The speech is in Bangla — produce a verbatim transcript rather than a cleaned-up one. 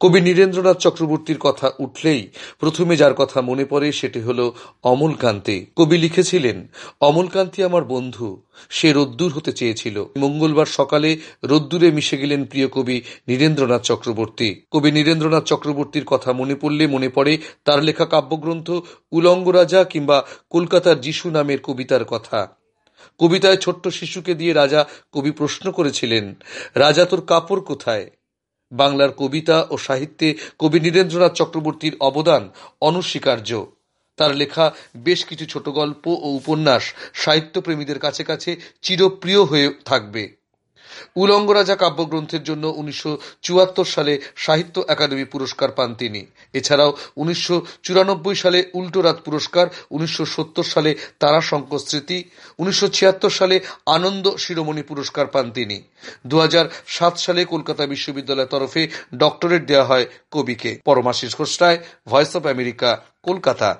কবি নীরেন্দ্রনাথ চক্রবর্তীর কথা উঠলেই প্রথমে যার কথা মনে পড়ে সেটি হল অমলকান্তি। কবি লিখেছিলেন, অমলকান্তি আমার বন্ধু, সে রোদ্দুর হতে চেয়েছিল। মঙ্গলবার সকালে রোদ্দুরে মিশে গেলেন প্রিয় কবি নীরেন্দ্রনাথ চক্রবর্তী। কবি নীরেন্দ্রনাথ চক্রবর্তীর কথা মনে পড়লে মনে পড়ে তার লেখা কাব্যগ্রন্থ উলঙ্গ রাজা কিংবা কলকাতার যিশু নামের কবিতার কথা। কবিতায় ছোট্ট শিশুকে দিয়ে রাজা কবি প্রশ্ন করেছিলেন, রাজা তোর কাপড় কোথায়? বাংলার কবিতা ও সাহিত্যে কবি নীরেন্দ্রনাথ চক্রবর্তীর অবদান অনস্বীকার্য। তার লেখা বেশ কিছু ছোট গল্প ও উপন্যাস সাহিত্যপ্রেমীদের কাছে কাছে চিরপ্রিয় হয়ে থাকবে। উলঙ্গ রাজা কাব্যগ্রন্থের জন্য উনিশশো চুয়াত্তর সালে সাহিত্য একাডেমি পুরস্কার পান তিনি। এছাড়াও উনিশশো চুরানব্বই সালে উল্টোরাত পুরস্কার, উনিশশো সত্তর সালে তারাশঙ্কর স্মৃতি, উনিশশো ছিয়াত্তর সালে আনন্দ শিরোমণি পুরস্কার পান তিনি। দু হাজার সাত সালে কলকাতা বিশ্ববিদ্যালয়ের তরফে ডক্টরেট দেওয়া হয় কবিকে। Paramashis Ghosh Roy, voice of America, Kolkata.